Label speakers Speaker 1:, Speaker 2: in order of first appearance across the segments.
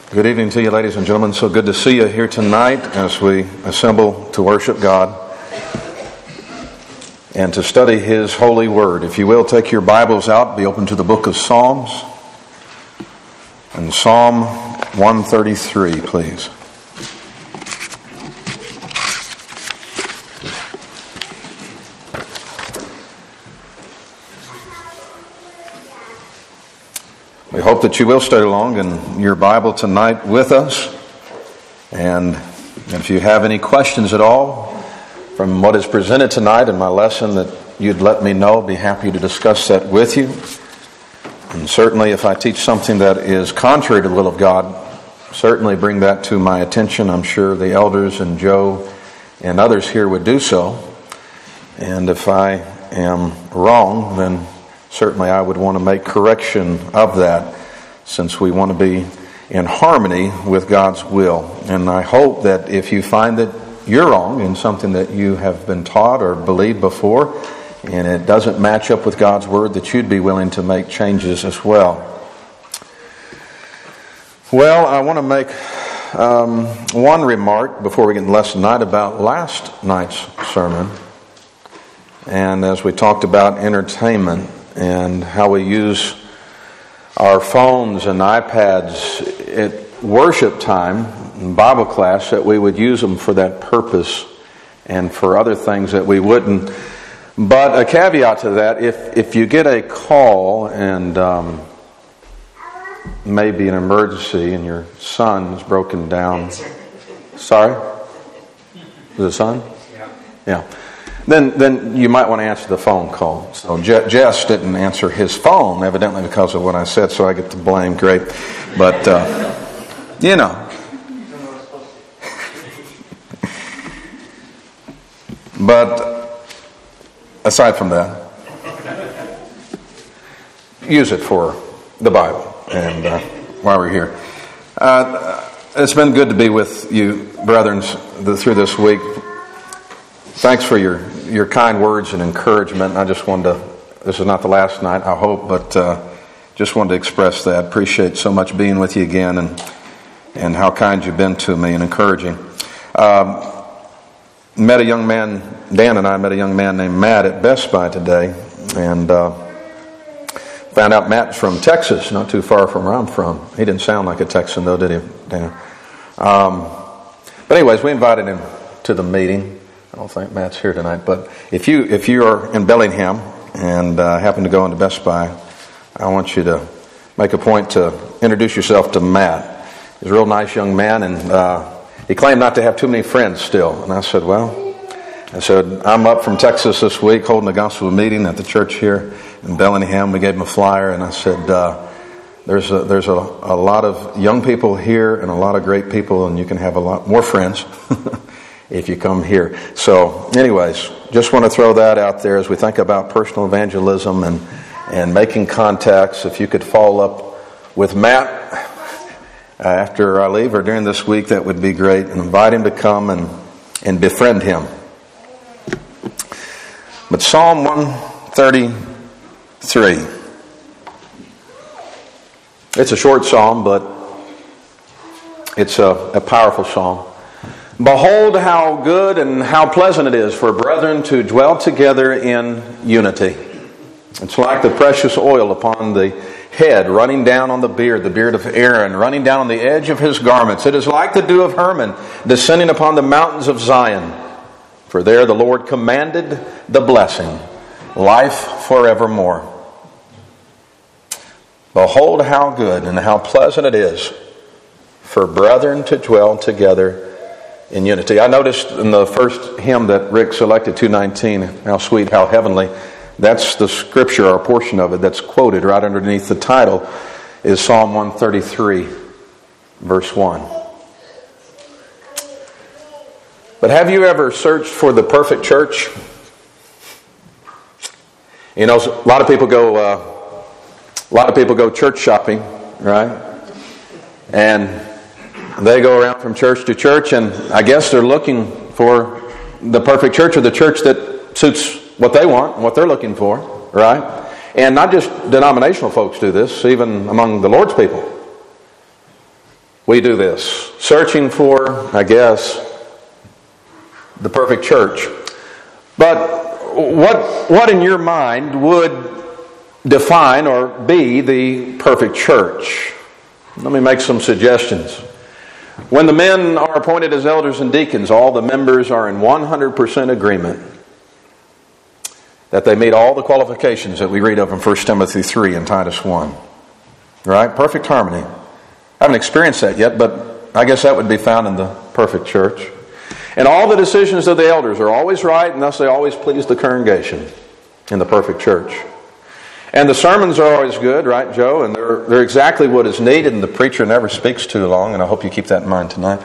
Speaker 1: Good evening to you, ladies and gentlemen. So good to see you here tonight as we assemble to worship God and to study His holy word. If you will, take your Bibles out, be open to the book of Psalms. And Psalm 133, please. We hope that you will study along in your Bible tonight with us. And if you have any questions at all from what is presented tonight in my lesson, that you'd let me know. I'd be happy to discuss that with you. And certainly if I teach something that is contrary to the will of God, certainly bring that to my attention. I'm sure the elders and Joe and others here would do so. And if I am wrong, then certainly I would want to make correction of that, since we want to be in harmony with God's will. And I hope that if you find that you're wrong in something that you have been taught or believed before, and it doesn't match up with God's word, that you'd be willing to make changes as well. Well, I want to make one remark before we get into lesson tonight about last night's sermon. And as we talked about entertainment, and how we use our phones and iPads at worship time in Bible class, that we would use them for that purpose and for other things that we wouldn't. But a caveat to that, if you get a call and maybe an emergency and your son is broken down. Sorry? Is it son? Yeah. Then you might want to answer the phone call. So Jess didn't answer his phone, evidently because of what I said, so I get the blame. Great. But, you know. But aside from that, use it for the Bible and while we're here. It's been good to be with you, brethren, through this week. Thanks for your kind words and encouragement. I just wanted to, this is not the last night, I hope, but just wanted to express that. Appreciate so much being with you again and how kind you've been to me and encouraging. Met a young man, Dan and I met a young man named Matt at Best Buy today, and found out Matt's from Texas, not too far from where I'm from. He didn't sound like a Texan though, did he, Dan? But anyways, we invited him to the meeting. I don't think Matt's here tonight, but if you are in Bellingham and happen to go into Best Buy, I want you to make a point to introduce yourself to Matt. He's a real nice young man, and he claimed not to have too many friends still. And I said, I'm up from Texas this week holding a gospel meeting at the church here in Bellingham. We gave him a flyer, and I said, there's a lot of young people here and a lot of great people, and you can have a lot more friends if you come here. So anyways, just want to throw that out there as we think about personal evangelism and making contacts. If you could follow up with Matt after I leave or during this week, that would be great. And invite him to come and befriend him. But Psalm 133. It's a short psalm, but it's a powerful psalm. Behold how good and how pleasant it is for brethren to dwell together in unity. It's like the precious oil upon the head, running down on the beard of Aaron, running down on the edge of his garments. It is like the dew of Hermon, descending upon the mountains of Zion. For there the Lord commanded the blessing, life forevermore. Behold how good and how pleasant it is for brethren to dwell together in unity. I noticed in the first hymn that Rick selected, 219, how sweet, how heavenly, that's the scripture or a portion of it that's quoted right underneath the title is Psalm 133, verse 1. But have you ever searched for the perfect church? You know, a lot of people go church shopping, right? And they go around from church to church, and I guess they're looking for the perfect church or the church that suits what they want, what they're looking for, right? And not just denominational folks do this, even among the Lord's people. we do this, searching for, I guess, the perfect church. But what in your mind would define or be the perfect church? Let me make some suggestions. When the men are appointed as elders and deacons, all the members are in 100% agreement that they meet all the qualifications that we read of in 1 Timothy 3 and Titus 1. Right? Perfect harmony. I haven't experienced that yet, but I guess that would be found in the perfect church. And all the decisions of the elders are always right, and thus they always please the congregation in the perfect church. And the sermons are always good, right, Joe? And they're exactly what is needed, and the preacher never speaks too long, and I hope you keep that in mind tonight.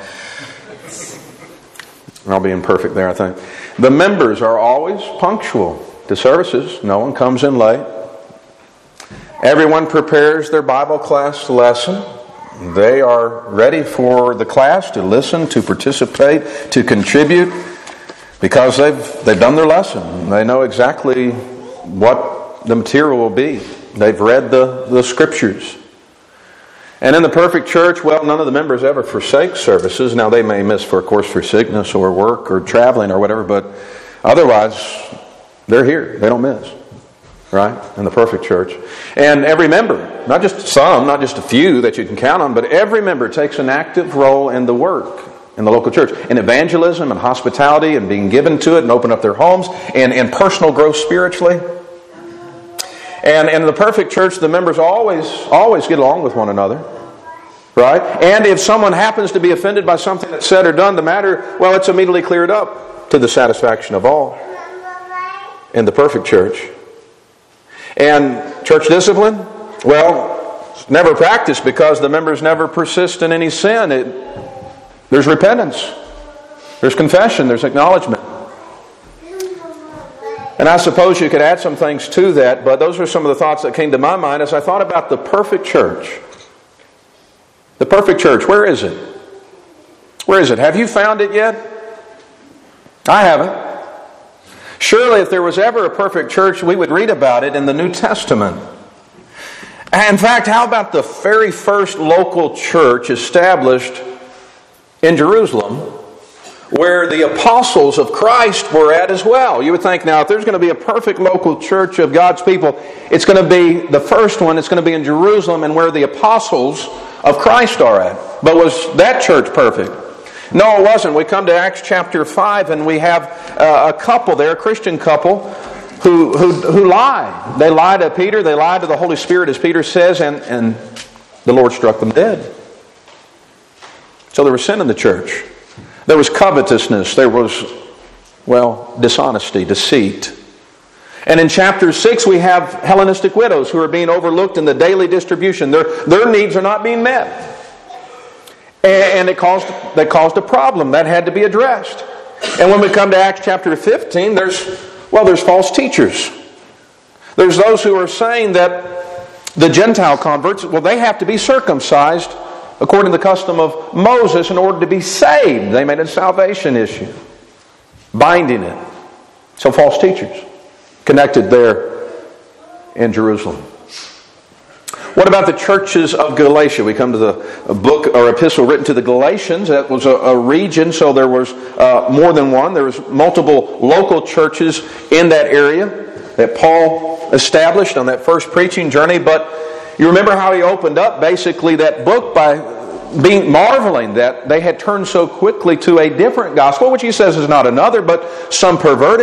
Speaker 1: I'll be imperfect there, I think. The members are always punctual to services. No one comes in late. Everyone prepares their Bible class lesson. They are ready for the class to listen, to participate, to contribute, because they've done their lesson. They know exactly what the material will be. They've read the Scriptures. And in the perfect church, well, none of the members ever forsake services. Now, they may miss, for sickness or work or traveling or whatever, but otherwise, they're here. They don't miss. Right? In the perfect church. And every member, not just some, not just a few that you can count on, but every member takes an active role in the work in the local church, in evangelism and hospitality and being given to it and open up their homes and in personal growth spiritually. And in the perfect church, the members always get along with one another. Right? And if someone happens to be offended by something that's said or done, the matter, well, it's immediately cleared up to the satisfaction of all in the perfect church. And church discipline? Well, it's never practiced because the members never persist in any sin. There's repentance. There's confession. There's acknowledgement. And I suppose you could add some things to that, but those are some of the thoughts that came to my mind as I thought about the perfect church. The perfect church, where is it? Where is it? Have you found it yet? I haven't. Surely if there was ever a perfect church, we would read about it in the New Testament. In fact, how about the very first local church established in Jerusalem, where the apostles of Christ were at as well? You would think, now, if there's going to be a perfect local church of God's people, it's going to be the first one, it's going to be in Jerusalem and where the apostles of Christ are at. But was that church perfect? No, it wasn't. We come to Acts chapter 5 and we have a couple there, a Christian couple, who lie. They lie to Peter, they lie to the Holy Spirit, as Peter says, and the Lord struck them dead. So there was sin in the church. There was covetousness. There was, dishonesty, deceit. And in chapter 6 we have Hellenistic widows who are being overlooked in the daily distribution. Their needs are not being met. And that caused a problem that had to be addressed. And when we come to Acts chapter 15, there's false teachers. There's those who are saying that the Gentile converts, they have to be circumcised according to the custom of Moses in order to be saved. They made it a salvation issue, binding it. So false teachers connected there in Jerusalem. What about the churches of Galatia? We come to the book or epistle written to the Galatians. That was a region, so there was more than one. There was multiple local churches in that area that Paul established on that first preaching journey. But you remember how he opened up basically that book by being marveling that they had turned so quickly to a different gospel, which he says is not another, but some perverted.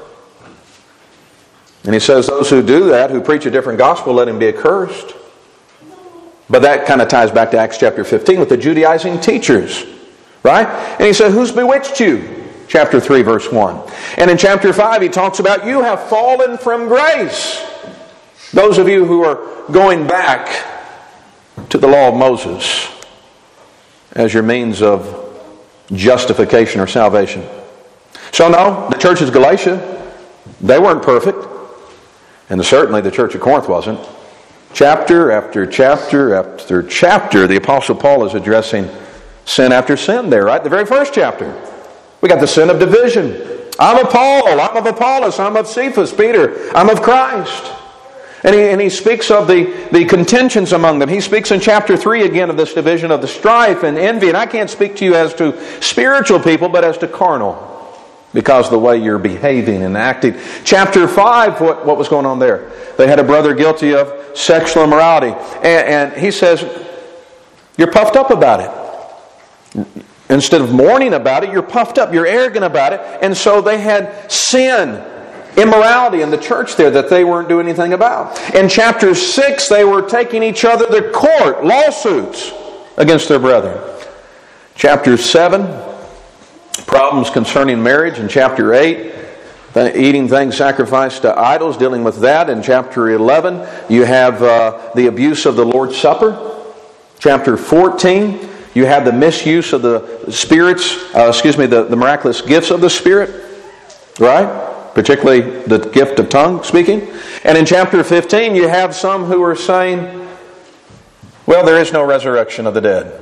Speaker 1: And he says those who do that, who preach a different gospel, let him be accursed. But that kind of ties back to Acts chapter 15 with the Judaizing teachers. Right? And he said, who's bewitched you? Chapter 3, verse 1. And in chapter 5, he talks about you have fallen from grace. Those of you who are going back to the law of Moses as your means of justification or salvation. So no, the church of Galatia, they weren't perfect. And certainly the church of Corinth wasn't. Chapter after chapter after chapter, the Apostle Paul is addressing sin after sin there, right? The very first chapter. We got the sin of division. I'm of Paul, I'm of Apollos, I'm of Cephas, Peter, I'm of Christ. And he speaks of the contentions among them. He speaks in chapter 3 again of this division of the strife and envy. And I can't speak to you as to spiritual people, but as to carnal, because of the way you're behaving and acting. Chapter 5, what was going on there? They had a brother guilty of sexual immorality. And he says, you're puffed up about it. Instead of mourning about it, you're puffed up. You're arrogant about it. And so they had sin, immorality in the church there that they weren't doing anything about. In chapter 6, they were taking each other to court, lawsuits against their brethren. Chapter 7, problems concerning marriage. In chapter 8, eating things sacrificed to idols, dealing with that. In chapter 11, you have the abuse of the Lord's Supper. Chapter 14, you have the misuse of the spirits, the miraculous gifts of the Spirit, right? Particularly the gift of tongue speaking. And in chapter 15, you have some who are saying, well, there is no resurrection of the dead.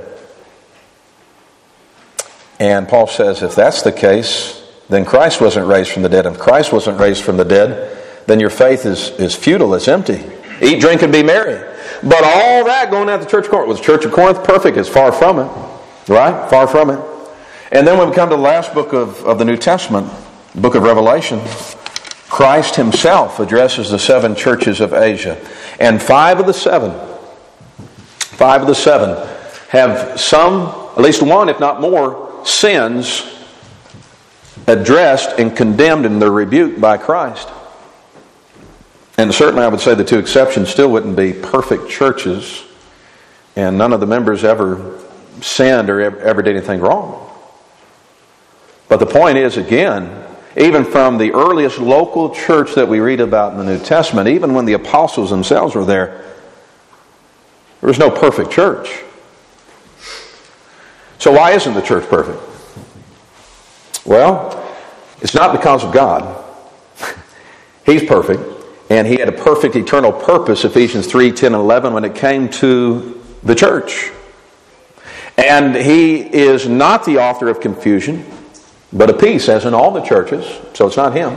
Speaker 1: And Paul says, if that's the case, then Christ wasn't raised from the dead. If Christ wasn't raised from the dead, then your faith is futile, it's empty. Eat, drink, and be merry. But all that going out to the church of Corinth, was the church of Corinth perfect? It's far from it. Right? Far from it. And then when we come to the last book of the New Testament, book of Revelation, Christ himself addresses the 7 churches of Asia. And 5 of the 7 have some, at least one, if not more, sins addressed and condemned in their rebuke by Christ. And certainly I would say the 2 exceptions still wouldn't be perfect churches, and none of the members ever sinned or ever did anything wrong. But the point is, again, even from the earliest local church that we read about in the New Testament, even when the apostles themselves were there was no perfect church. So why isn't the church perfect? Well, it's not because of God. He's perfect. And He had a perfect eternal purpose, Ephesians 3, 10, and 11, when it came to the church. And He is not the author of confusion, but of peace, as in all the churches. So it's not Him.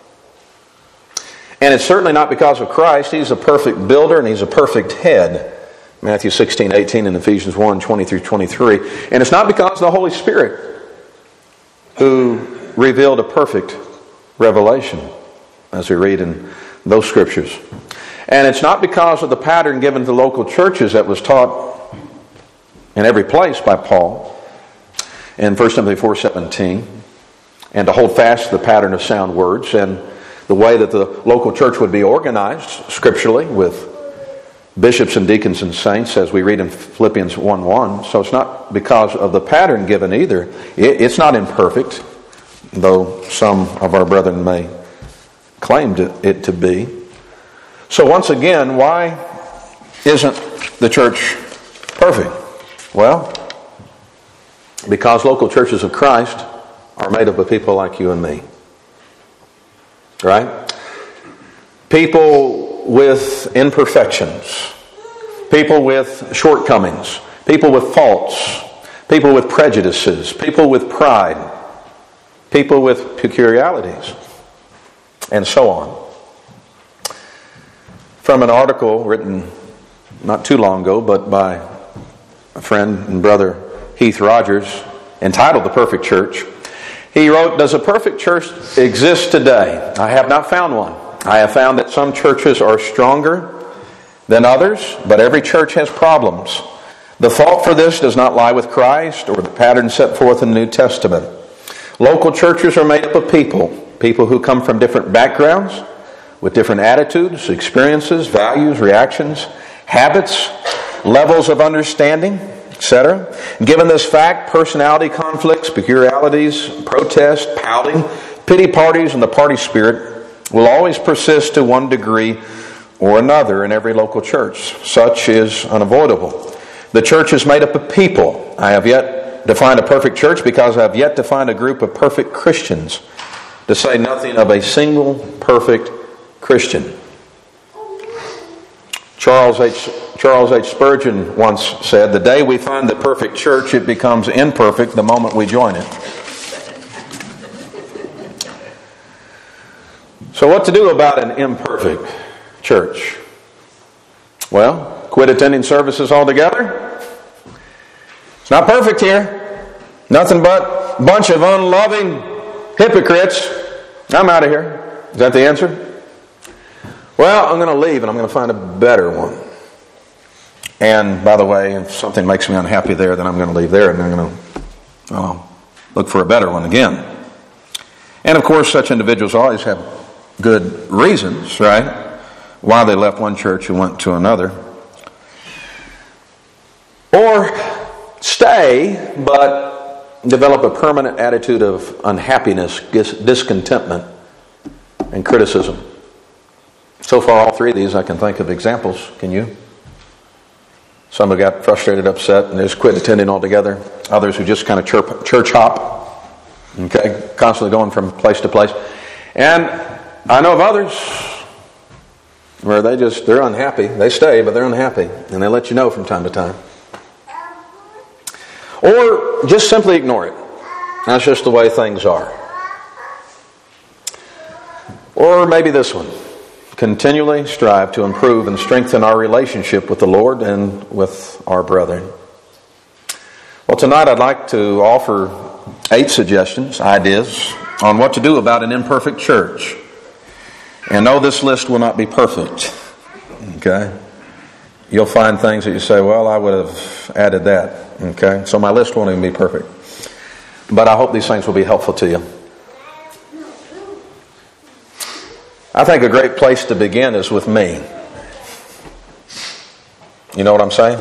Speaker 1: And it's certainly not because of Christ. He's a perfect builder and He's a perfect head. Matthew 16, 18, and Ephesians 1, 20 through 23. And it's not because of the Holy Spirit who revealed a perfect revelation, as we read in those scriptures. And it's not because of the pattern given to local churches that was taught in every place by Paul in 1 Timothy 4:17, and to hold fast to the pattern of sound words and the way that the local church would be organized scripturally with bishops and deacons and saints, as we read in Philippians 1:1. So it's not because of the pattern given either. It's not imperfect, though some of our brethren may claim it to be. So once again, why isn't the church perfect? Well, because local churches of Christ are made up of people like you and me. Right? People with imperfections. People with shortcomings. People with faults. People with prejudices. People with pride. People with peculiarities. And so on. From an article written not too long ago, but by a friend and brother Heath Rogers, entitled The Perfect Church, he wrote, "Does a perfect church exist today? I have not found one. I have found that some churches are stronger than others, but every church has problems. The fault for this does not lie with Christ or the pattern set forth in the New Testament. Local churches are made up of people who come from different backgrounds, with different attitudes, experiences, values, reactions, habits, levels of understanding, etc. Given this fact, personality conflicts, peculiarities, protest, pouting, pity parties, and the party spirit will always persist to one degree or another in every local church. Such is unavoidable. The church is made up of people. I have yet to find a perfect church because I have yet to find a group of perfect Christians, to say nothing of a single perfect Christian." Charles H. Spurgeon once said, "The day we find the perfect church, it becomes imperfect the moment we join it." So what to do about an imperfect church? Well, quit attending services altogether? It's not perfect here. Nothing but a bunch of unloving hypocrites. I'm out of here. Is that the answer? Well, I'm going to leave and I'm going to find a better one. And by the way, if something makes me unhappy there, then I'm going to leave there and I'm going to look for a better one again. And of course, such individuals always have good reasons, right, why they left one church and went to another. Or stay, but develop a permanent attitude of unhappiness, discontentment, and criticism. So far, all three of these, I can think of examples. Can you? Some who got frustrated, upset, and they just quit attending altogether. Others who just kind of church hop, okay, constantly going from place to place. And I know of others where they're unhappy. They stay, but they're unhappy, and they let you know from time to time. Or just simply ignore it. That's just the way things are. Or maybe this one. Continually strive to improve and strengthen our relationship with the Lord and with our brethren. Well, tonight I'd like to offer 8 suggestions, ideas, on what to do about an imperfect church. And no, this list will not be perfect. Okay? You'll find things that you say, well, I would have added that. Okay? So my list won't even be perfect. But I hope these things will be helpful to you. I think a great place to begin is with me. You know what I'm saying?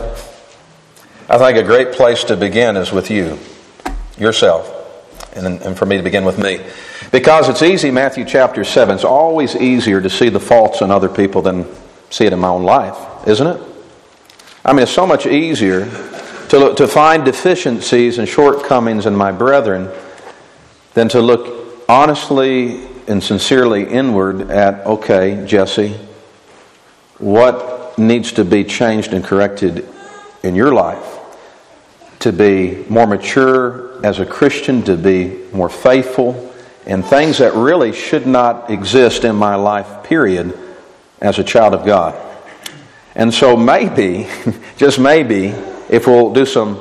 Speaker 1: I think a great place to begin is with you, yourself, and for me to begin with me. Because it's easy, Matthew chapter 7, it's always easier to see the faults in other people than see it in my own life, isn't it? I mean, it's so much easier to find deficiencies and shortcomings in my brethren than to look honestly and sincerely inward at, okay, Jesse, what needs to be changed and corrected in your life to be more mature as a Christian, to be more faithful, and things that really should not exist in my life, period, as a child of God. And so maybe, just maybe, if we'll do some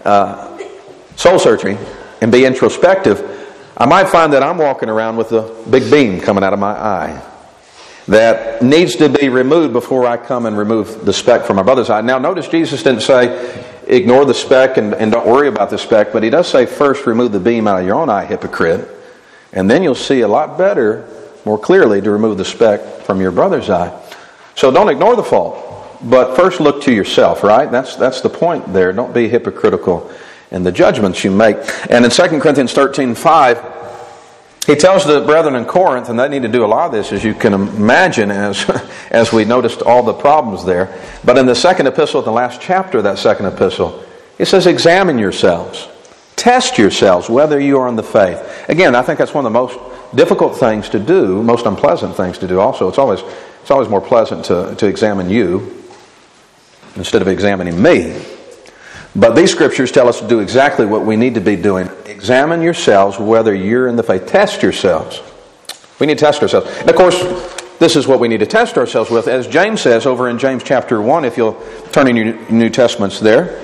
Speaker 1: soul searching and be introspective, I might find that I'm walking around with a big beam coming out of my eye that needs to be removed before I come and remove the speck from my brother's eye. Now notice Jesus didn't say, ignore the speck and don't worry about the speck, but He does say, first remove the beam out of your own eye, hypocrite, and then you'll see a lot better, more clearly, to remove the speck from your brother's eye. So don't ignore the fault, but first look to yourself, right? That's the point there. Don't be hypocritical in the judgments you make. And in 2 Corinthians 13:5, he tells the brethren in Corinth, and they need to do a lot of this, as you can imagine, as we noticed all the problems there. But in the second epistle, the last chapter of that second epistle, he says, examine yourselves. Test yourselves whether you are in the faith. Again, I think that's one of the most difficult things to do, most unpleasant things to do also. It's always more pleasant to examine you instead of examining me. But these scriptures tell us to do exactly what we need to be doing. Examine yourselves whether you're in the faith. Test yourselves. We need to test ourselves. And of course, this is what we need to test ourselves with. As James says over in James chapter 1, if you'll turn in your New Testaments there.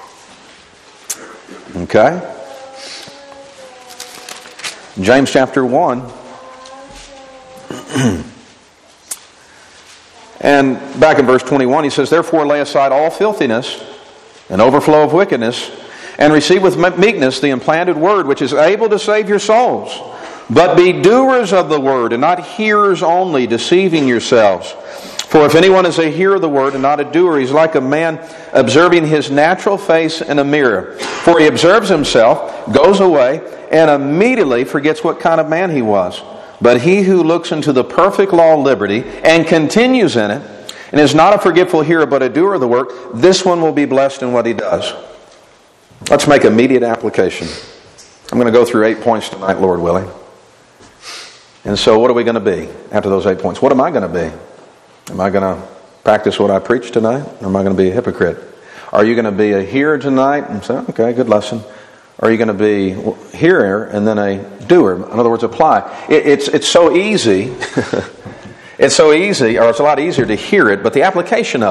Speaker 1: Okay. James chapter 1. And back in verse 21, he says, therefore lay aside all filthiness and overflow of wickedness, and receive with meekness the implanted word, which is able to save your souls. But be doers of the word, and not hearers only, deceiving yourselves. For if anyone is a hearer of the word and not a doer, he's like a man observing his natural face in a mirror. For he observes himself, goes away, and immediately forgets what kind of man he was. But he who looks into the perfect law of liberty and continues in it, and is not a forgetful hearer but a doer of the work, this one will be blessed in what he does. Let's make immediate application. I'm going to go through 8 points tonight, Lord willing. And so what are we going to be after those 8 points? What am I going to be? Am I going to practice what I preach tonight? Or am I going to be a hypocrite? Are you going to be a hearer tonight and say, okay, good lesson? Or are you going to be a hearer and then a doer? In other words, apply. It's so easy. It's so easy, or it's a lot easier to hear it, but the application of it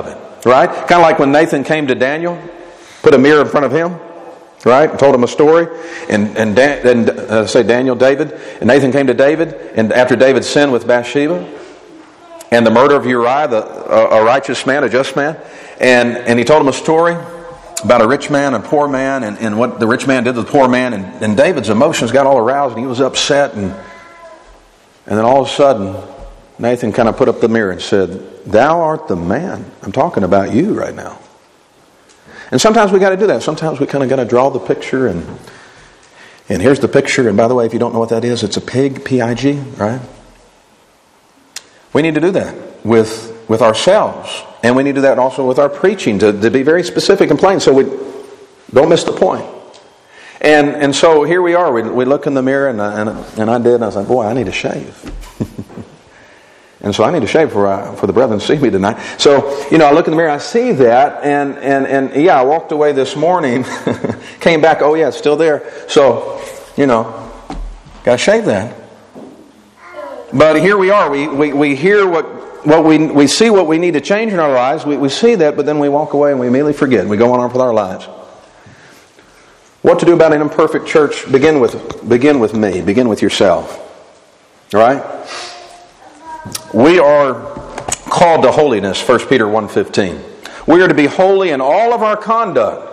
Speaker 1: Right? Kind of like when Nathan came to Daniel, put a mirror in front of him, right? And told him a story. And David. And Nathan came to David, and after David sinned with Bathsheba, and the murder of Uriah, a righteous man, a just man, and he told him a story about a rich man and a poor man, and what the rich man did to the poor man, and David's emotions got all aroused, and he was upset, and then all of a sudden, Nathan kind of put up the mirror and said, "Thou art the man. I'm talking about you right now." And sometimes we got to do that. Sometimes we kind of got to draw the picture, and here's the picture. And by the way, if you don't know what that is, it's a pig, P-I-G, right? We need to do that with ourselves. And we need to do that also with our preaching, to be very specific and plain so we don't miss the point. And so here we are. We look in the mirror, and I did, and I was like, boy, I need to shave. And so I need to shave for the brethren to see me tonight. So, I look in the mirror, I see that, and yeah, I walked away this morning, came back, oh yeah, it's still there. So, got to shave that. But here we are. We hear what we see what we need to change in our lives. We see that, but then we walk away and we immediately forget, and we go on with our lives. What to do about an imperfect church? Begin with me. Begin with yourself. All right? We are called to holiness, 1 Peter 1:15. We are to be holy in all of our conduct.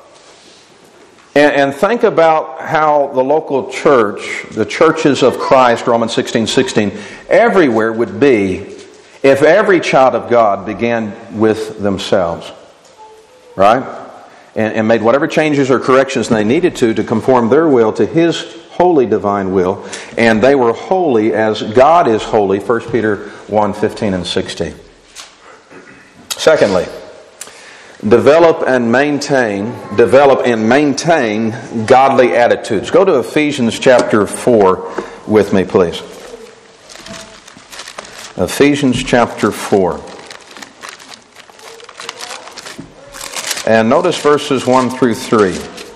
Speaker 1: And think about how the local church, the churches of Christ, Romans 16:16, everywhere would be if every child of God began with themselves. Right? And made whatever changes or corrections they needed to conform their will to His holy divine will. And they were holy as God is holy, 1 Peter 1:15 and 16. Secondly, develop and maintain godly attitudes. Go to Ephesians chapter 4 with me, please. Ephesians chapter 4. And notice verses 1 through 3.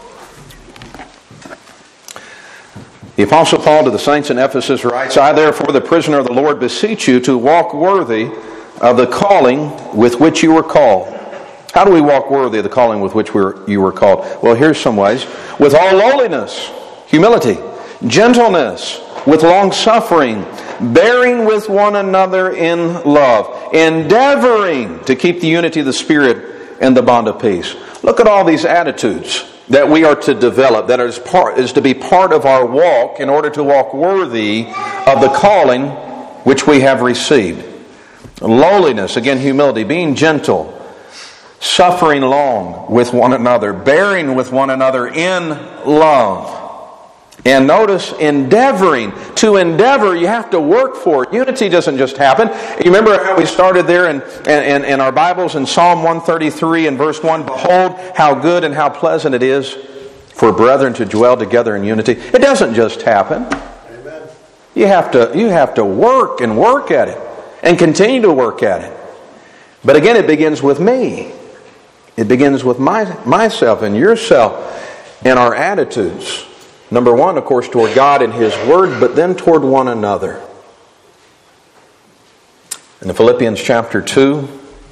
Speaker 1: The Apostle Paul to the saints in Ephesus writes, I therefore, the prisoner of the Lord, beseech you to walk worthy of the calling with which you were called. How do we walk worthy of the calling with which you were called? Well, here's some ways. With all lowliness, humility, gentleness, with long-suffering, bearing with one another in love, endeavoring to keep the unity of the Spirit and the bond of peace. Look at all these attitudes that we are to develop, that is to be part of our walk in order to walk worthy of the calling which we have received. Lowliness, again humility, being gentle, suffering long with one another, bearing with one another in love. And notice, endeavoring. To endeavor, you have to work for it. Unity doesn't just happen. You remember how we started there in our Bibles in Psalm 133 and verse 1, Behold, how good and how pleasant it is for brethren to dwell together in unity. It doesn't just happen. Amen. You have to work and work at it and continue to work at it. But again, it begins with me. It begins with myself and yourself and our attitudes. Number one, of course, toward God and His Word, but then toward one another. In Philippians chapter 2,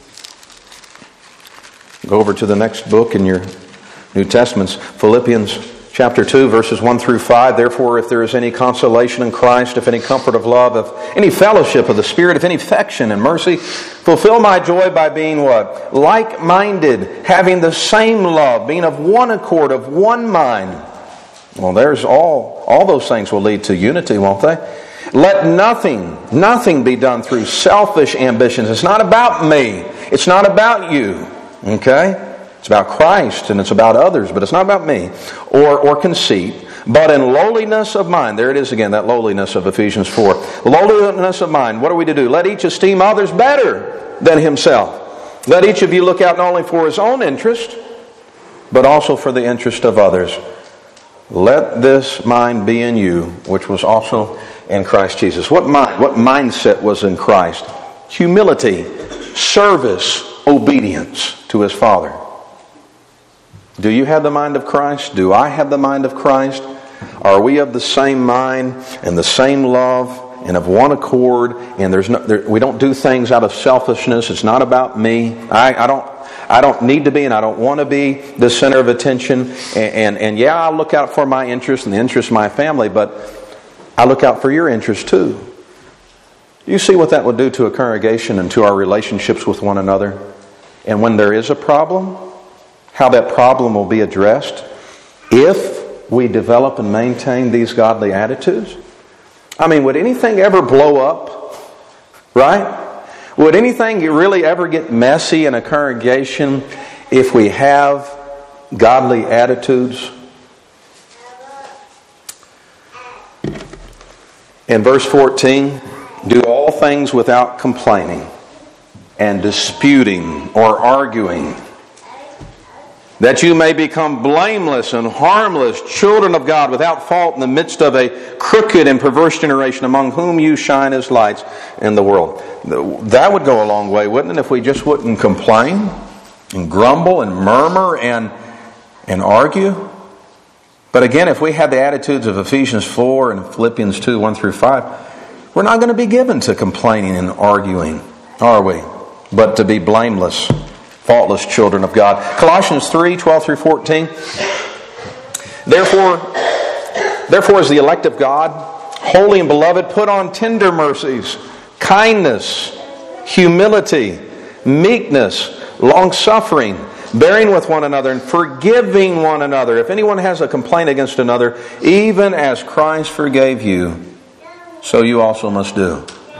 Speaker 1: go over to the next book in your New Testaments, Philippians chapter 2, verses 1 through 5. Therefore, if there is any consolation in Christ, if any comfort of love, if any fellowship of the Spirit, if any affection and mercy, fulfill my joy by being what? Like-minded, having the same love, being of one accord, of one mind. Well, there's all those things will lead to unity, won't they? Let nothing be done through selfish ambitions. It's not about me. It's not about you. Okay? It's about Christ and it's about others, but it's not about me. Or conceit. But in lowliness of mind. There it is again, that lowliness of Ephesians 4. Lowliness of mind. What are we to do? Let each esteem others better than himself. Let each of you look out not only for his own interest, but also for the interest of others. Let this mind be in you, which was also in Christ Jesus. What mindset was in Christ? Humility, service, obedience to His Father. Do you have the mind of Christ? Do I have the mind of Christ? Are we of the same mind and the same love and of one accord? And we don't do things out of selfishness. It's not about me. I don't I don't need to be and I don't want to be the center of attention. And yeah, I'll look out for my interests and the interests of my family, but I look out for your interests too. You see what that would do to a congregation and to our relationships with one another? And when there is a problem, how that problem will be addressed if we develop and maintain these godly attitudes? I mean, would anything ever blow up? Right? Would anything really ever get messy in a congregation if we have godly attitudes? In verse 14, do all things without complaining and disputing or arguing, that you may become blameless and harmless, children of God, without fault in the midst of a crooked and perverse generation, among whom you shine as lights in the world. That would go a long way, wouldn't it, if we just wouldn't complain and grumble and murmur and argue? But again, if we had the attitudes of Ephesians 4 and Philippians 2, 1 through 5, we're not going to be given to complaining and arguing, are we? But to be blameless, faultless children of God. Colossians 3, 12 through 14. Therefore, as the elect of God, holy and beloved, put on tender mercies, kindness, humility, meekness, long-suffering, bearing with one another and forgiving one another. If anyone has a complaint against another, even as Christ forgave you, so you also must do.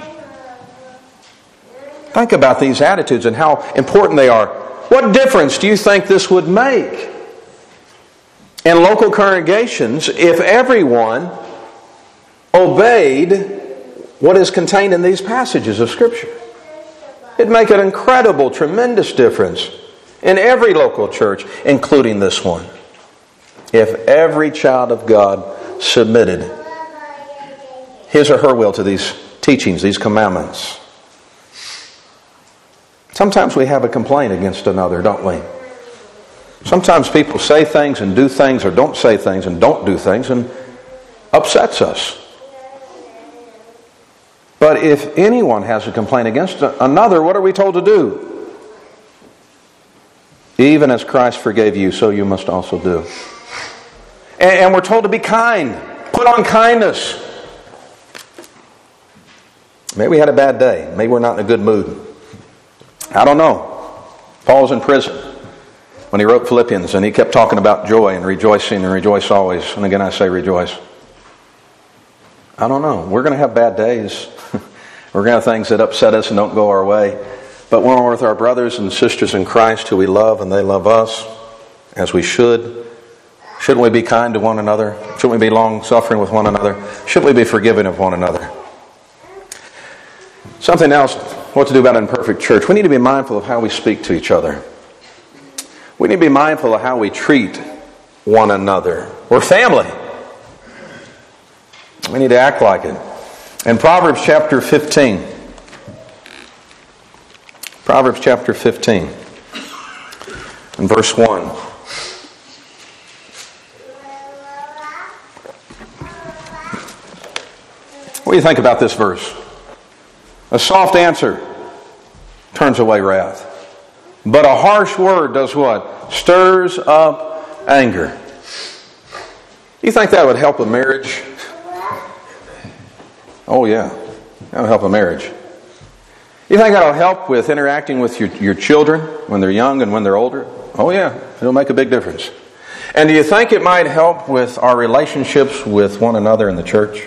Speaker 1: Think about these attitudes and how important they are. What difference do you think this would make in local congregations if everyone obeyed what is contained in these passages of Scripture? It'd make an incredible, tremendous difference in every local church, including this one, if every child of God submitted his or her will to these teachings, these commandments. Sometimes we have a complaint against another, don't we? Sometimes people say things and do things, or don't say things and don't do things, and upsets us. But if anyone has a complaint against another, what are we told to do? Even as Christ forgave you, so you must also do. And we're told to be kind. Put on kindness. Maybe we had a bad day. Maybe we're not in a good mood. I don't know. Paul's in prison when he wrote Philippians, and he kept talking about joy and rejoicing and rejoice always. And again, I say rejoice. I don't know. We're going to have bad days. We're going to have things that upset us and don't go our way. But when we're with our brothers and sisters in Christ who we love and they love us, as we should, shouldn't we be kind to one another? Shouldn't we be long-suffering with one another? Shouldn't we be forgiving of one another? Something else, what to do about an imperfect church. We need to be mindful of how we speak to each other. We need to be mindful of how we treat one another. We're family. We need to act like it. In Proverbs chapter 15. Proverbs chapter 15. And verse 1. What do you think about this verse? A soft answer turns away wrath. But a harsh word does what? Stirs up anger. You think that would help a marriage? Oh yeah, that would help a marriage. You think that will help with interacting with your children when they're young and when they're older? Oh yeah, it'll make a big difference. And do you think it might help with our relationships with one another in the church?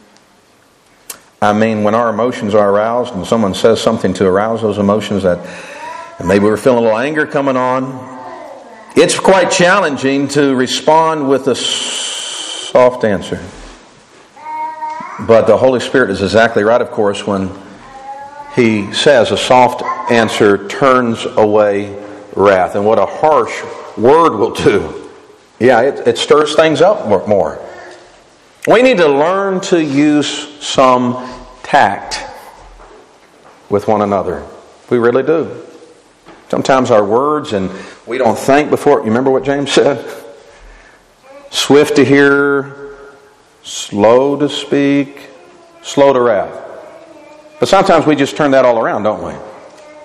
Speaker 1: I mean, when our emotions are aroused and someone says something to arouse those emotions, that and maybe we're feeling a little anger coming on, it's quite challenging to respond with a soft answer. But the Holy Spirit is exactly right, of course, when He says a soft answer turns away wrath. And what a harsh word will do. Yeah, it stirs things up more. We need to learn to use some tact with one another. We really do. Sometimes our words, and we don't think before. You remember what James said? Swift to hear, slow to speak, slow to wrath. But sometimes we just turn that all around, don't we?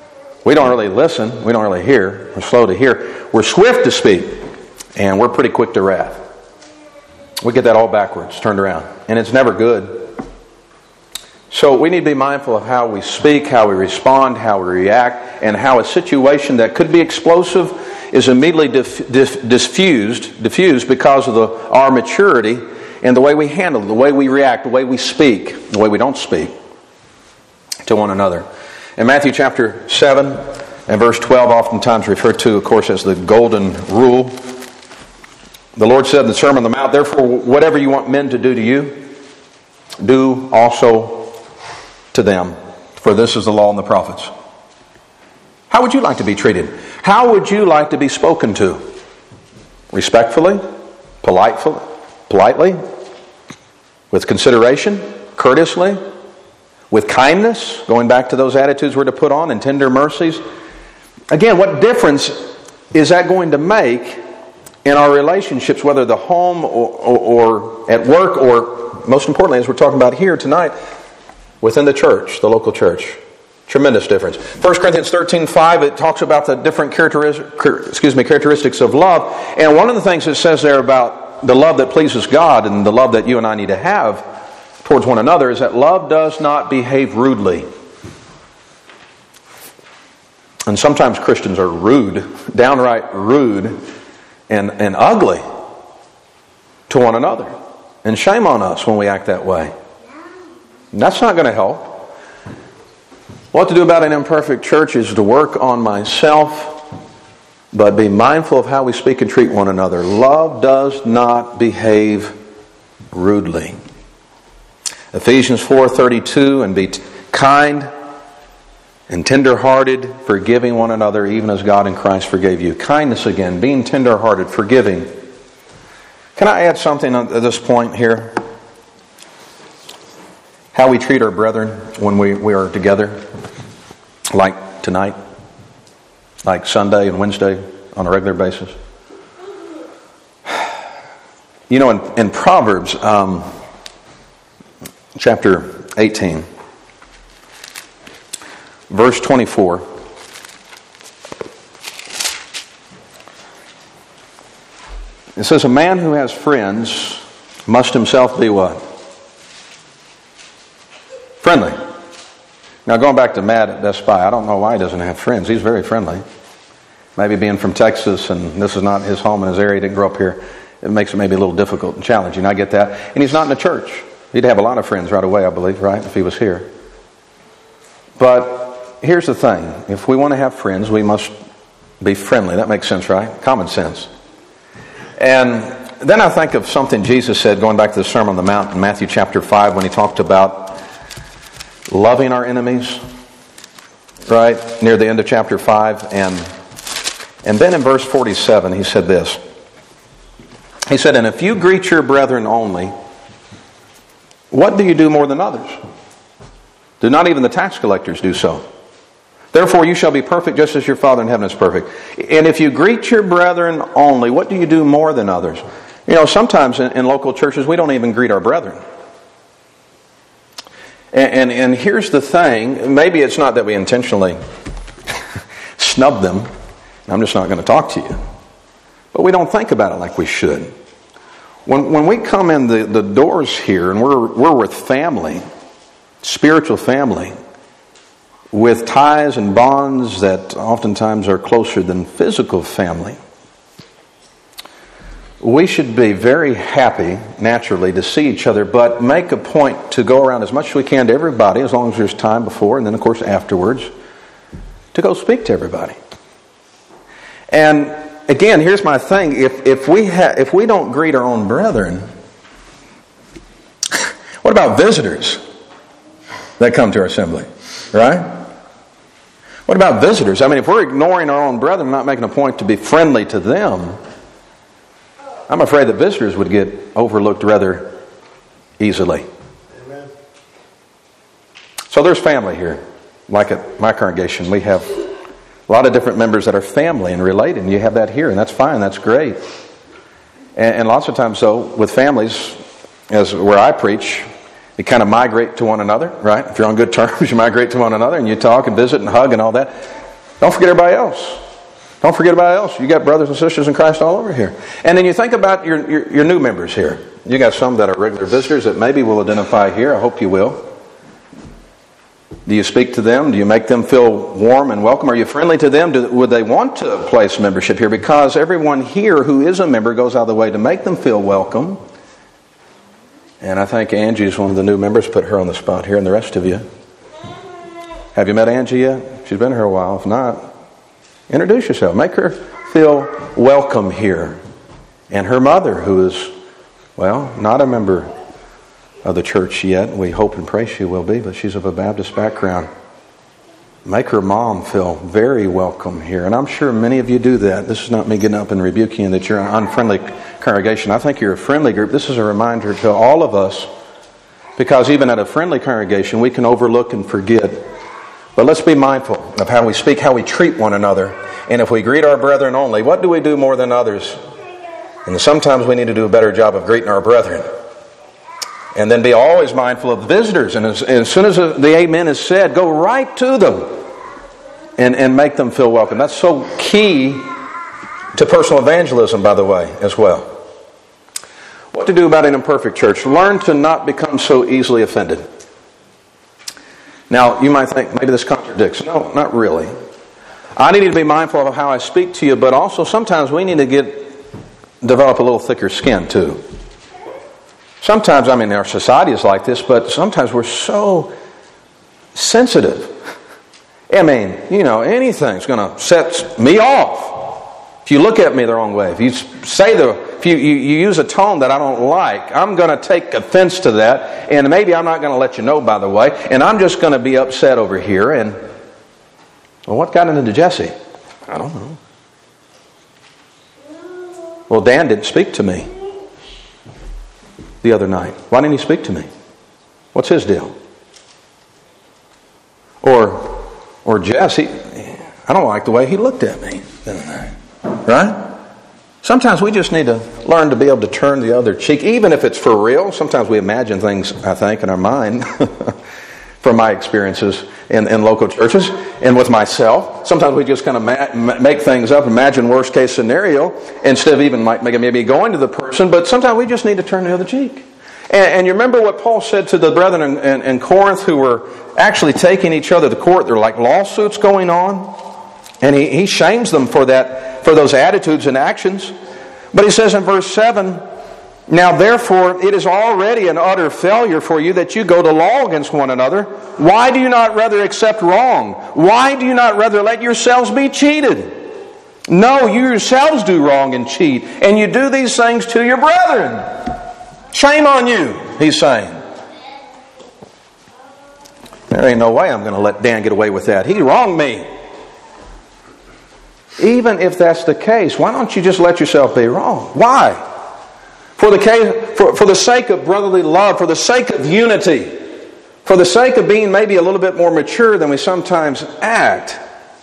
Speaker 1: We don't really listen. We don't really hear. We're slow to hear. We're swift to speak. And we're pretty quick to wrath. We get that all backwards, turned around. And it's never good. So we need to be mindful of how we speak, how we respond, how we react, and how a situation that could be explosive is immediately diffused because of our maturity and the way we handle it, the way we react, the way we speak, the way we don't speak to one another. In Matthew chapter 7 and verse 12, oftentimes referred to, of course, as the golden rule, the Lord said in the Sermon on the Mount, "Therefore, whatever you want men to do to you, do also to them, for this is the law and the prophets." How would you like to be treated? How would you like to be spoken to? Respectfully? Politely? With consideration? Courteously? With kindness? Going back to those attitudes we're to put on and tender mercies? Again, what difference is that going to make in our relationships, whether the home or at work, or most importantly, as we're talking about here tonight, within the church, the local church? Tremendous difference. 1 Corinthians 13:5, it talks about the different characteristics of love. And one of the things it says there about the love that pleases God and the love that you and I need to have towards one another is that love does not behave rudely. And sometimes Christians are rude, downright rude and ugly to one another. And shame on us when we act that way. And that's not going to help. What to do about an imperfect church is to work on myself, but be mindful of how we speak and treat one another. Love does not behave rudely. Ephesians 4:32, and be kind and tender-hearted, forgiving one another, even as God in Christ forgave you. Kindness again, being tender-hearted, forgiving. Can I add something at this point here? How we treat our brethren when we are together, like tonight, like Sunday and Wednesday on a regular basis. You know, in Proverbs chapter 18, verse 24, it says, "A man who has friends must himself be" what? Friendly. Now, going back to Matt at Best Buy, I don't know why he doesn't have friends. He's very friendly. Maybe being from Texas and this is not his home in his area, he didn't grow up here, it makes it maybe a little difficult and challenging. I get that. And he's not in the church. He'd have a lot of friends right away, I believe, right, if he was here. But here's the thing. If we want to have friends, we must be friendly. That makes sense, right? Common sense. And then I think of something Jesus said, going back to the Sermon on the Mount in Matthew chapter 5, when he talked about loving our enemies, right, near the end of chapter 5. And then in verse 47, he said this. He said, "And if you greet your brethren only, what do you do more than others? Do not even the tax collectors do so? Therefore you shall be perfect just as your Father in heaven is perfect." And if you greet your brethren only, what do you do more than others? You know, sometimes in local churches we don't even greet our brethren. And here's the thing, maybe it's not that we intentionally snub them, I'm just not going to talk to you, but we don't think about it like we should. When we come in the doors here and we're with family, spiritual family, with ties and bonds that oftentimes are closer than physical family, we should be very happy, naturally, to see each other, but make a point to go around as much as we can to everybody, as long as there's time before, and then, of course, afterwards, to go speak to everybody. And, again, here's my thing. If we don't greet our own brethren, what about visitors that come to our assembly, right? What about visitors? I mean, if we're ignoring our own brethren, not making a point to be friendly to them, I'm afraid that visitors would get overlooked rather easily. Amen. So there's family here. Like at my congregation, we have a lot of different members that are family and related, and you have that here, and that's fine, that's great. And lots of times, though, with families, as where I preach, you kind of migrate to one another, right? If you're on good terms, you migrate to one another, and you talk and visit and hug and all that. Don't forget everybody else. Don't forget everybody else. You got brothers and sisters in Christ all over here. And then you think about your new members here. You got some that are regular visitors that maybe will identify here. I hope you will. Do you speak to them? Do you make them feel warm and welcome? Are you friendly to them? Would they want to place membership here? Because everyone here who is a member goes out of the way to make them feel welcome. And I think Angie is one of the new members. Put her on the spot here, and the rest of you. Have you met Angie yet? She's been here a while. If not, introduce yourself. Make her feel welcome here. And her mother, who is, well, not a member of the church yet. We hope and pray she will be, but she's of a Baptist background. Make her mom feel very welcome here. And I'm sure many of you do that. This is not me getting up and rebuking you that you're an unfriendly congregation. I think you're a friendly group. This is a reminder to all of us, because even at a friendly congregation, we can overlook and forget. But let's be mindful of how we speak, how we treat one another. And if we greet our brethren only, what do we do more than others? And sometimes we need to do a better job of greeting our brethren. And then be always mindful of visitors. And as soon as the amen is said, go right to them and make them feel welcome. That's so key to personal evangelism, by the way, as well. What to do about an imperfect church? Learn to not become so easily offended. Now, you might think, maybe this contradicts. No, not really. I need to be mindful of how I speak to you, but also sometimes we need to develop a little thicker skin, too. Sometimes, our society is like this, but sometimes we're so sensitive. Anything's going to set me off. If you look at me the wrong way, if you use a tone that I don't like, I'm going to take offense to that, and maybe I'm not going to let you know, by the way, and I'm just going to be upset over here. And well, what got into Jesse? I don't know. Well, Dan didn't speak to me the other night. Why didn't he speak to me? What's his deal? Or Jesse, I don't like the way he looked at me the other night. Right? Sometimes we just need to learn to be able to turn the other cheek, even if it's for real. Sometimes we imagine things, I think, in our mind from my experiences in local churches and with myself. Sometimes we just kind of make things up, imagine worst case scenario, instead of even maybe going to the person. But sometimes we just need to turn the other cheek. And you remember what Paul said to the brethren in Corinth who were actually taking each other to court. There were like lawsuits going on. And he shames them for those attitudes and actions. But he says in verse 7, now therefore it is already an utter failure for you that you go to law against one another. Why do you not rather accept wrong? Why do you not rather let yourselves be cheated? No, you yourselves do wrong and cheat, and you do these things to your brethren. Shame on you, he's saying. There ain't no way I'm going to let Dan get away with that. He wronged me. Even if that's the case, why don't you just let yourself be wrong? Why? For the sake of brotherly love, for the sake of unity, for the sake of being maybe a little bit more mature than we sometimes act.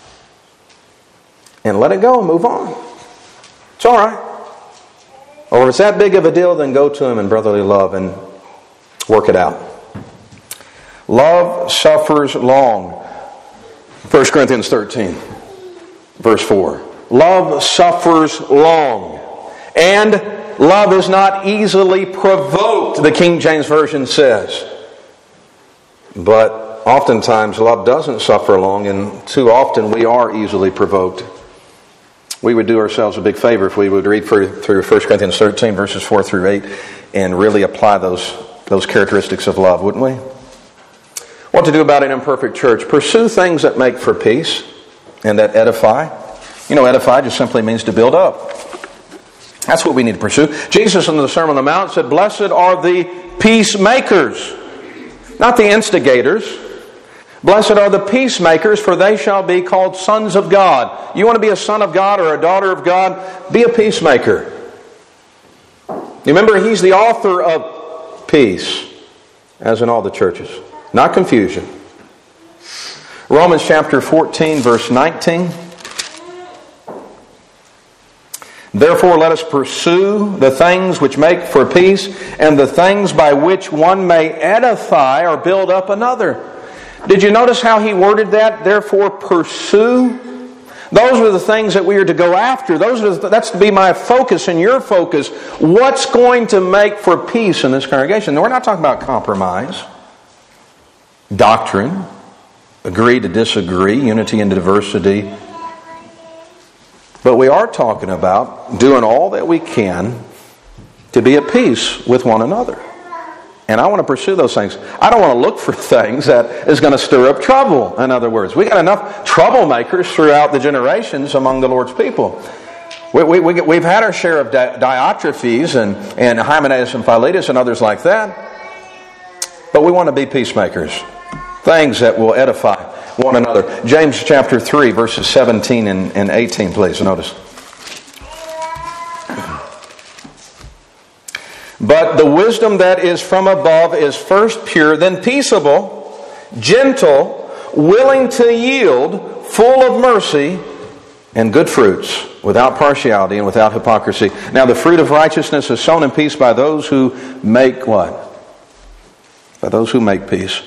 Speaker 1: And let it go and move on. It's all right. Or if it's that big of a deal, then go to him in brotherly love and work it out. Love suffers long. 1 Corinthians 13. Verse 4. Love suffers long. And love is not easily provoked, the King James Version says. But oftentimes love doesn't suffer long, and too often we are easily provoked. We would do ourselves a big favor if we would read through 1 Corinthians 13, verses 4 through 8, and really apply those characteristics of love, wouldn't we? What to do about an imperfect church? Pursue things that make for peace and that edify. Edify just simply means to build up. That's what we need to pursue. Jesus in the Sermon on the Mount said, blessed are the peacemakers, not the instigators. Blessed are the peacemakers, for they shall be called sons of God. You want to be a son of God or a daughter of God? Be a peacemaker. Remember, He's the author of peace, as in all the churches. Not confusion. Romans chapter 14, verse 19. Therefore let us pursue the things which make for peace, and the things by which one may edify or build up another. Did you notice how he worded that? Therefore pursue Those are the things that we are to go after. That's to be my focus and your focus. What's going to make for peace in this congregation? We're not talking about compromise, doctrine, agree to disagree, unity and diversity. But we are talking about doing all that we can to be at peace with one another. And I want to pursue those things. I don't want to look for things that is going to stir up trouble, in other words. We got enough troublemakers throughout the generations among the Lord's people. We've had our share of Diotrephes and Hymenaeus and Philetus and others like that. But we want to be peacemakers. Things that will edify one another. James chapter 3, verses 17 and 18, please notice. But the wisdom that is from above is first pure, then peaceable, gentle, willing to yield, full of mercy and good fruits, without partiality and without hypocrisy. Now the fruit of righteousness is sown in peace by those who make what? By those who make peace.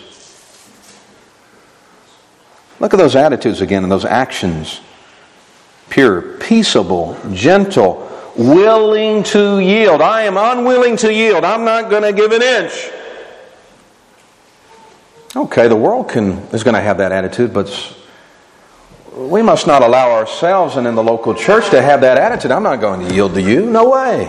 Speaker 1: Look at those attitudes again and those actions. Pure, peaceable, gentle, willing to yield. I am unwilling to yield. I'm not going to give an inch. Okay, the world is going to have that attitude, but we must not allow ourselves and in the local church to have that attitude. I'm not going to yield to you. No way.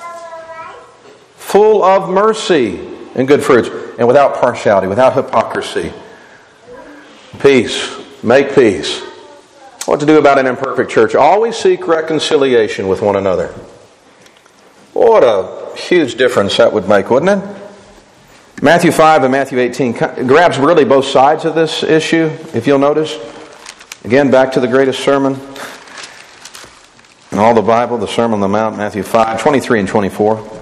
Speaker 1: Full of mercy and good fruits, and without partiality, without hypocrisy. Peace. Make peace. What to do about an imperfect church? Always seek reconciliation with one another. What a huge difference that would make, wouldn't it? Matthew 5 and Matthew 18 grabs really both sides of this issue, if you'll notice. Again, back to the greatest sermon in all the Bible, the Sermon on the Mount, Matthew 5, 23 and 24.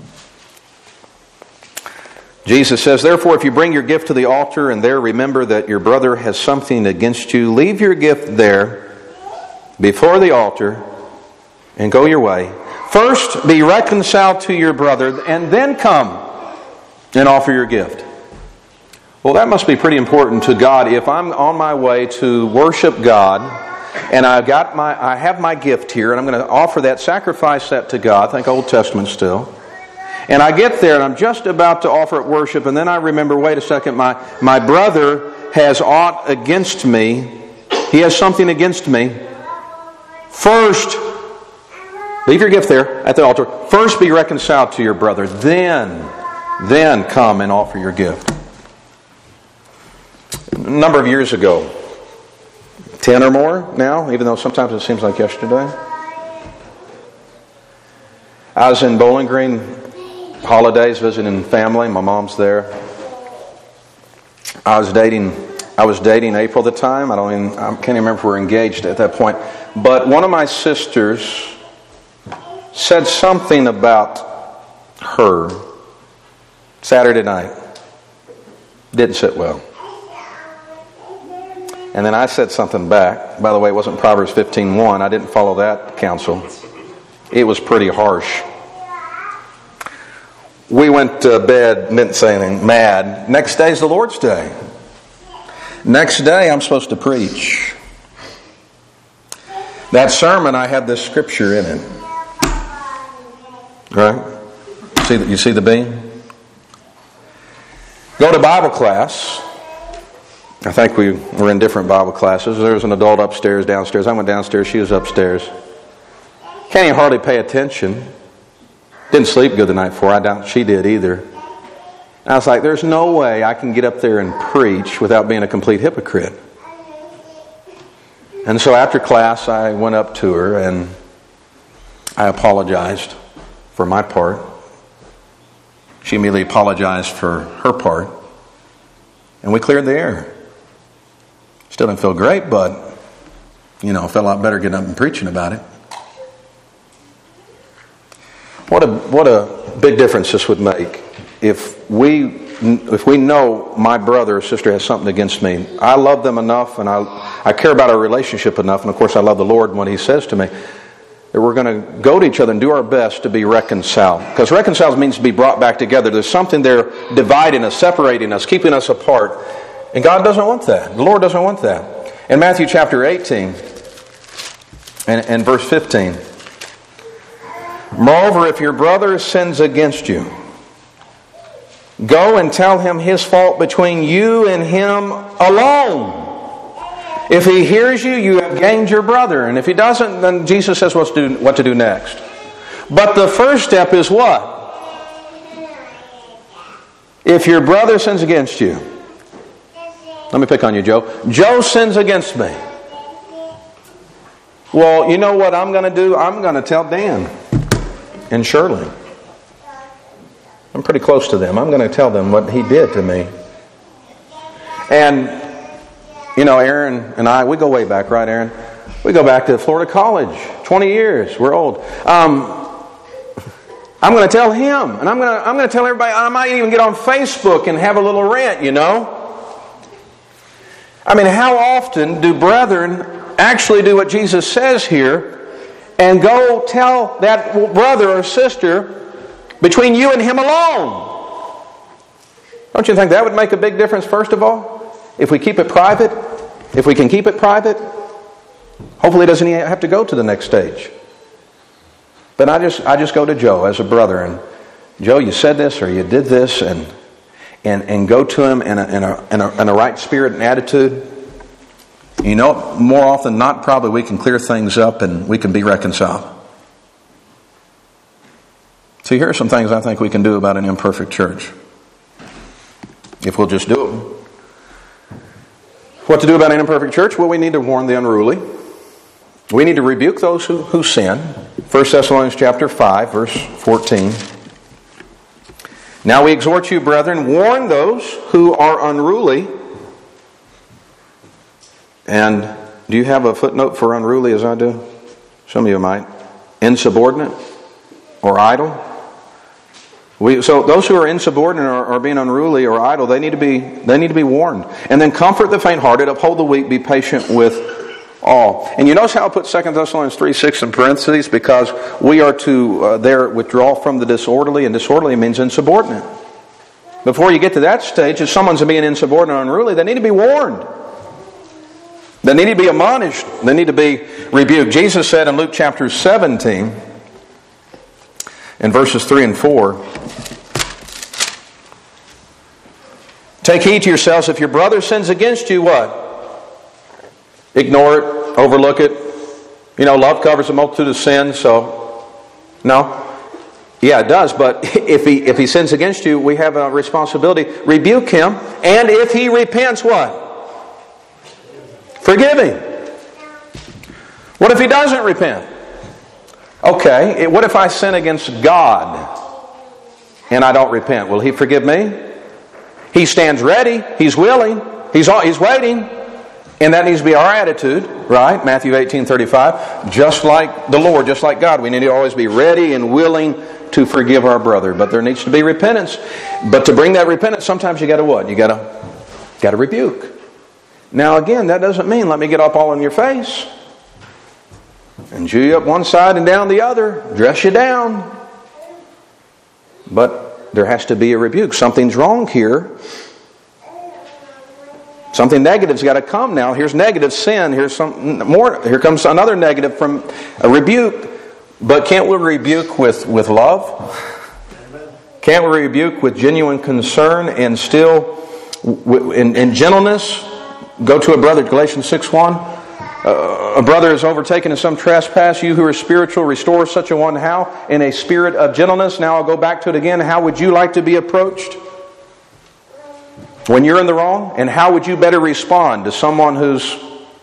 Speaker 1: Jesus says, therefore, if you bring your gift to the altar and there remember that your brother has something against you, leave your gift there before the altar and go your way. First, be reconciled to your brother and then come and offer your gift. Well, that must be pretty important to God. If I'm on my way to worship God and I have my gift here and I'm going to offer that, sacrifice that to God, think Old Testament still. And I get there and I'm just about to offer it worship, and then I remember, wait a second, my brother has aught against me. He has something against me. First, leave your gift there at the altar. First be reconciled to your brother. Then come and offer your gift. A number of years ago, 10 or more now, even though sometimes it seems like yesterday, I was in Bowling Green holidays visiting family. My mom's there. I was dating April at the time. I can't even remember if we were engaged at that point. But one of my sisters said something about her Saturday night. Didn't sit well. And then I said something back. By the way, it wasn't Proverbs 15:1. I didn't follow that counsel. It was pretty harsh. We went to bed, didn't say anything, mad. Next day's the Lord's Day. Next day I'm supposed to preach. That sermon, I had this scripture in it. Right? You see the beam? Go to Bible class. I think we were in different Bible classes. There was an adult upstairs, downstairs. I went downstairs, she was upstairs. Can't even hardly pay attention. Didn't sleep good the night before. I doubt she did either. I was like, there's no way I can get up there and preach without being a complete hypocrite. And so after class, I went up to her and I apologized for my part. She immediately apologized for her part. And we cleared the air. Still didn't feel great, but, felt a lot better getting up and preaching about it. What a big difference this would make if we know my brother or sister has something against me. I love them enough, and I care about our relationship enough, and of course I love the Lord and what He says to me, that we're going to go to each other and do our best to be reconciled. Because reconciled means to be brought back together. There's something there dividing us, separating us, keeping us apart. And God doesn't want that. The Lord doesn't want that. In Matthew chapter 18, And verse 15. Moreover, if your brother sins against you, go and tell him his fault between you and him alone. If he hears you, you have gained your brother. And if he doesn't, then Jesus says what to do next. But the first step is what? If your brother sins against you. Let me pick on you, Joe. Joe sins against me. Well, you know what I'm going to do? I'm going to tell Dan and Shirley. I'm pretty close to them. I'm going to tell them what he did to me. And, you know, Aaron and I, we go way back, right, Aaron? We go back to Florida College, 20 years. We're old. I'm going to tell him, and I'm going to tell everybody. I might even get on Facebook and have a little rant, you know. I mean, how often do brethren actually do what Jesus says here and go tell that brother or sister between you and him alone? Don't you think that would make a big difference, first of all? If we keep it private, if we can keep it private, hopefully it doesn't even have to go to the next stage. But I just go to Joe as a brother, and Joe, you said this or you did this, and go to him in a right spirit and attitude. You know, more often than not, probably we can clear things up and we can be reconciled. See, here are some things I think we can do about an imperfect church. If we'll just do it. What to do about an imperfect church? Well, we need to warn the unruly. We need to rebuke those who sin. 1 Thessalonians chapter 5, verse 14. Now we exhort you, brethren, warn those who are unruly. And do you have a footnote for unruly as I do? Some of you might. Insubordinate or idle. So those who are insubordinate or being unruly or idle, they need to be warned. And then comfort the faint-hearted, uphold the weak, be patient with all. And you notice how I put 2 Thessalonians 3:6 in parentheses? Because we are to there withdraw from the disorderly, and disorderly means insubordinate. Before you get to that stage, if someone's being insubordinate or unruly, they need to be warned. They need to be admonished. They need to be rebuked. Jesus said in Luke chapter 17, in verses 3 and 4, take heed to yourselves. If your brother sins against you, what? Ignore it, overlook it. You know, love covers a multitude of sins, so no. Yeah, it does, but if he sins against you, we have a responsibility. Rebuke him, and if he repents, what? Forgive him. What if he doesn't repent? Okay, what if I sin against God and I don't repent? Will he forgive me? He stands ready. He's willing. He's waiting. And that needs to be our attitude, right? Matthew 18:35. Just like the Lord, just like God, we need to always be ready and willing to forgive our brother. But there needs to be repentance. But to bring that repentance, sometimes you got to what? You got to rebuke. Now again, that doesn't mean let me get up all in your face and chew you up one side and down the other, dress you down. But there has to be a rebuke. Something's wrong here. Something negative's got to come now. Here's negative sin. Here's some more. Here comes another negative from a rebuke. But can't we rebuke with love? Can't we rebuke with genuine concern and still in gentleness? Go to a brother, Galatians 6:1. A brother is overtaken in some trespass. You who are spiritual, restore such a one. How? In a spirit of gentleness. Now I'll go back to it again. How would you like to be approached when you're in the wrong? And how would you better respond to someone who's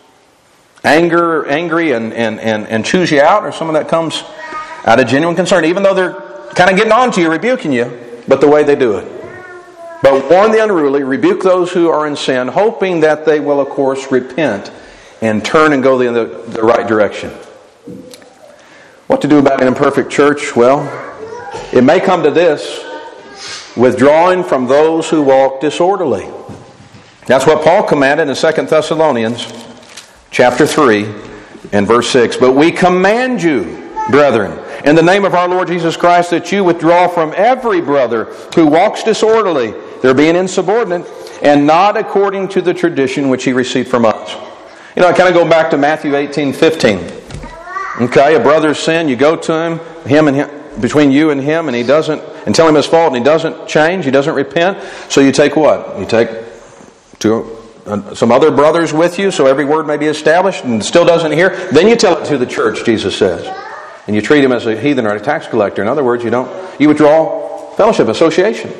Speaker 1: angry and chews you out, or someone that comes out of genuine concern, even though they're kind of getting on to you, rebuking you, but the way they do it? But warn the unruly, rebuke those who are in sin, hoping that they will, of course, repent and turn and go the right direction. What to do about an imperfect church? Well, it may come to this: withdrawing from those who walk disorderly. That's what Paul commanded in 2 Thessalonians chapter 3 and verse 6. But we command you, brethren, in the name of our Lord Jesus Christ, that you withdraw from every brother who walks disorderly, they're being insubordinate, and not according to the tradition which he received from us. You know, I kind of go back to Matthew 18:15. Okay, a brother's sin, you go to him, between you and him, and he doesn't, and tell him his fault, and he doesn't change, he doesn't repent. So you take what? You take some other brothers with you, so every word may be established, and still doesn't hear. Then you tell it to the church, Jesus says. And you treat him as a heathen or a tax collector. In other words, you withdraw fellowship, association.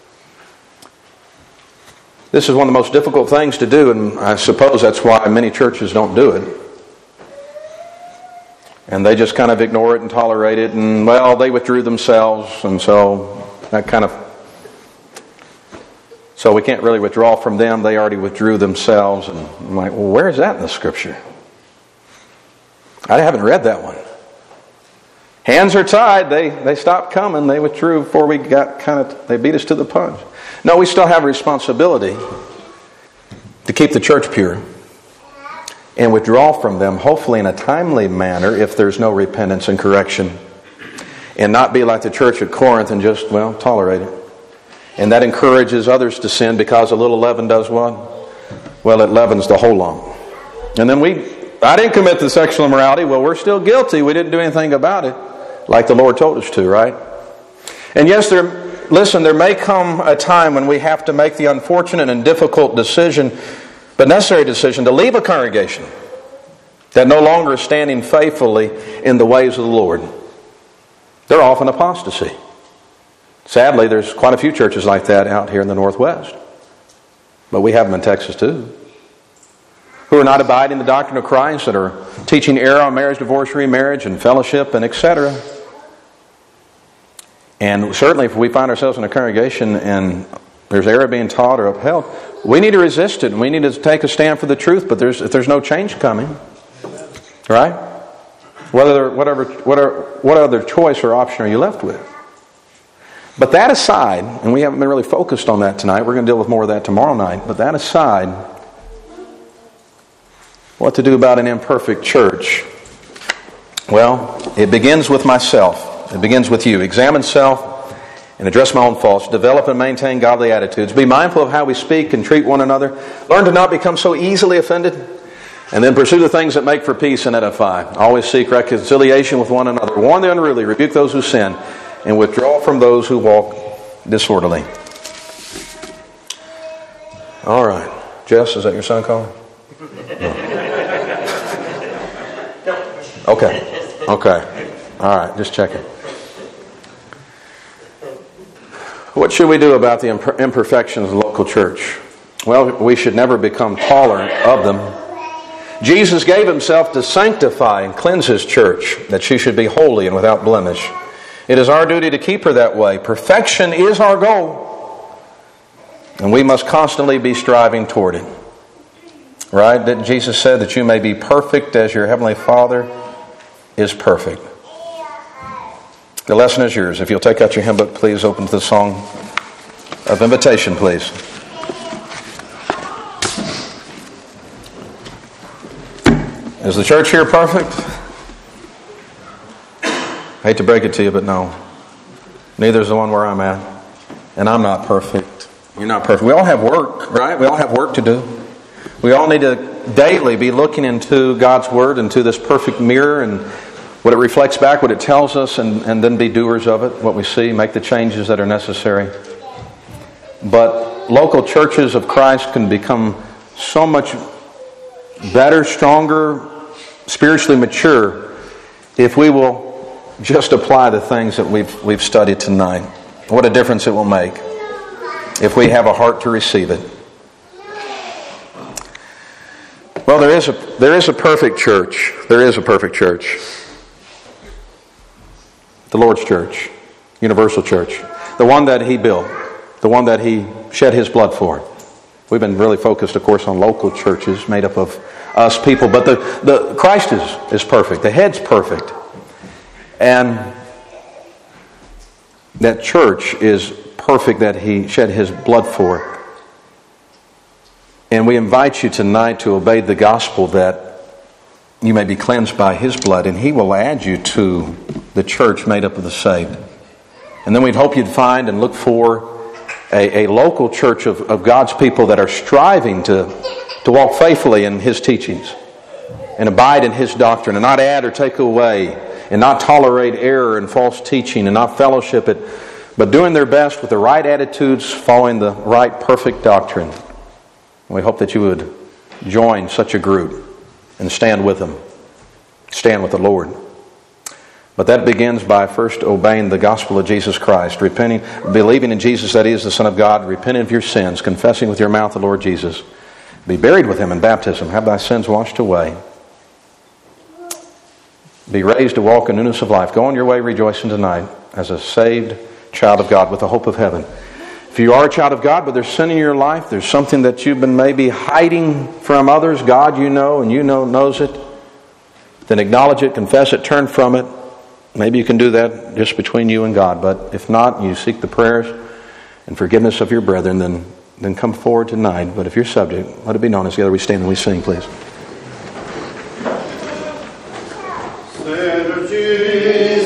Speaker 1: This is one of the most difficult things to do, and I suppose that's why many churches don't do it. And they just kind of ignore it and tolerate it, and well, they withdrew themselves, and so so we can't really withdraw from them. They already withdrew themselves. And I'm like, well, where is that in the Scripture? I haven't read that one. Hands are tied. They stopped coming. They withdrew before we got they beat us to the punch. No, we still have a responsibility to keep the church pure and withdraw from them, hopefully in a timely manner, if there's no repentance and correction. And not be like the church at Corinth and just, tolerate it. And that encourages others to sin because a little leaven does what? Well, it leavens the whole lump. And then I didn't commit the sexual immorality. Well, we're still guilty. We didn't do anything about it, like the Lord told us to, right? And yes, there may come a time when we have to make the unfortunate and difficult decision, but necessary decision, to leave a congregation that no longer is standing faithfully in the ways of the Lord. They're often apostasy. Sadly, there's quite a few churches like that out here in the Northwest. But we have them in Texas too. Who are not abiding the doctrine of Christ, that are teaching error on marriage, divorce, remarriage, and fellowship, and etc. And certainly if we find ourselves in a congregation and there's error being taught or upheld, we need to resist it and we need to take a stand for the truth, but if there's no change coming, right? What other choice or option are you left with? But that aside, and we haven't been really focused on that tonight, we're going to deal with more of that tomorrow night, but that aside, what to do about an imperfect church? Well, it begins with myself. It begins with you. Examine self and address my own faults. Develop and maintain godly attitudes. Be mindful of how we speak and treat one another. Learn to not become so easily offended. And then pursue the things that make for peace and edify. Always seek reconciliation with one another. Warn the unruly. Rebuke those who sin. And withdraw from those who walk disorderly. All right. Jess, is that your son calling? No. Okay. All right, just checking. What should we do about the imperfections of the local church? Well, we should never become tolerant of them. Jesus gave himself to sanctify and cleanse his church, that she should be holy and without blemish. It is our duty to keep her that way. Perfection is our goal. And we must constantly be striving toward it. Right? Didn't Jesus say that you may be perfect as your Heavenly Father is perfect? The lesson is yours. If you'll take out your hymn book, please open to the song of invitation, please. Is the church here perfect? I hate to break it to you, but no. Neither is the one where I'm at. And I'm not perfect. You're not perfect. We all have work, right? We all have work to do. We all need to daily be looking into God's Word, into this perfect mirror, and what it reflects back, what it tells us, and then be doers of it, what we see, make the changes that are necessary. But local churches of Christ can become so much better, stronger, spiritually mature if we will just apply the things that we've studied tonight. What a difference it will make if we have a heart to receive it. Well, there is a perfect church. There is a perfect church. The Lord's church, universal church, the one that He built, the one that He shed His blood for. We've been really focused, of course, on local churches made up of us people, but the Christ is perfect. The head's perfect. And that church is perfect that He shed His blood for. And we invite you tonight to obey the gospel that you may be cleansed by His blood, and He will add you to the church made up of the saved. And then we'd hope you'd find and look for a local church of God's people that are striving to walk faithfully in His teachings. and abide in His doctrine, and not add or take away, and not tolerate error and false teaching, and not fellowship it, but doing their best with the right attitudes, following the right perfect doctrine. And we hope that you would join such a group and stand with them. Stand with the Lord. But that begins by first obeying the gospel of Jesus Christ, repenting, believing in Jesus that He is the Son of God, repenting of your sins, confessing with your mouth the Lord Jesus, be buried with Him in baptism, have thy sins washed away, be raised to walk in newness of life. Go on your way rejoicing tonight as a saved child of God with the hope of heaven. If you are a child of God, but there's sin in your life, there's something that you've been maybe hiding from others, God you know and knows it, then acknowledge it, confess it, turn from it. Maybe you can do that just between you and God, but if not, you seek the prayers and forgiveness of your brethren, then come forward tonight. But if you're subject, let it be known as together we stand and we sing, please.